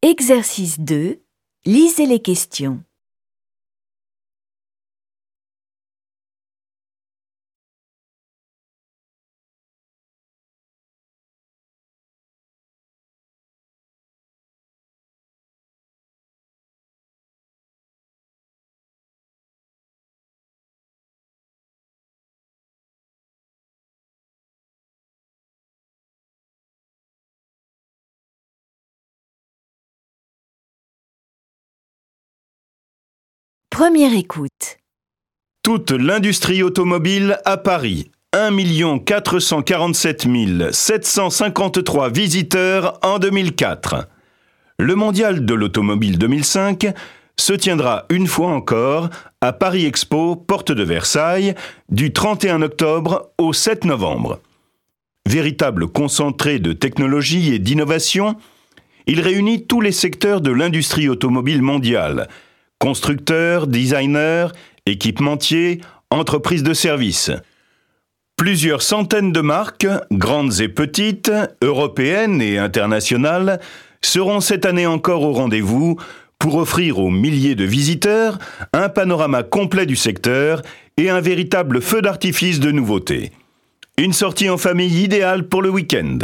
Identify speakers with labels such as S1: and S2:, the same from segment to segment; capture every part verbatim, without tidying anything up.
S1: Exercice deux. Lisez les questions. Première écoute.
S2: Toute l'industrie automobile à Paris. un million quatre cent quarante-sept mille sept cent cinquante-trois visiteurs en deux mille quatre. Le mondial de l'automobile deux mille cinq se tiendra une fois encore à Paris Expo, porte de Versailles, du trente et un octobre au sept novembre. Véritable concentré de technologie et d'innovation, il réunit tous les secteurs de l'industrie automobile mondiale, constructeurs, designers, équipementiers, entreprises de services. Plusieurs centaines de marques, grandes et petites, européennes et internationales, seront cette année encore au rendez-vous pour offrir aux milliers de visiteurs un panorama complet du secteur et un véritable feu d'artifice de nouveautés. Une sortie en famille idéale pour le week-end.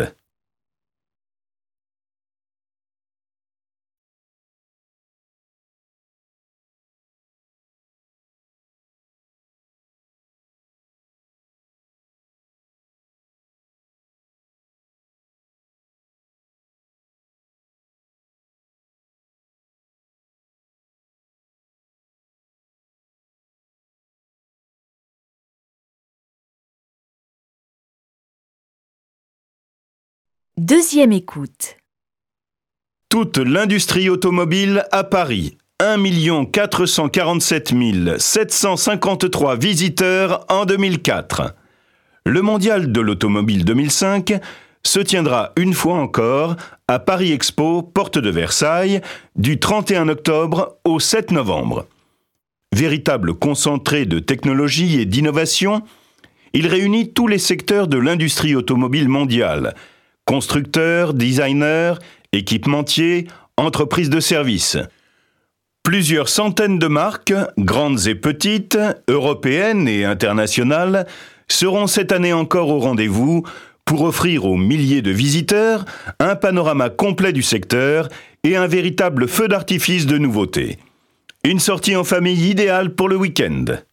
S1: Deuxième écoute.
S2: Toute l'industrie automobile à Paris. un million quatre cent quarante-sept mille sept cent cinquante-trois visiteurs en deux mille quatre. Le mondial de l'automobile deux mille cinq se tiendra une fois encore à Paris Expo, porte de Versailles, du trente et un octobre au sept novembre. Véritable concentré de technologie et d'innovation, il réunit tous les secteurs de l'industrie automobile mondiale, constructeurs, designers, équipementiers, entreprises de services. Plusieurs centaines de marques, grandes et petites, européennes et internationales, seront cette année encore au rendez-vous pour offrir aux milliers de visiteurs un panorama complet du secteur et un véritable feu d'artifice de nouveautés. Une sortie en famille idéale pour le week-end.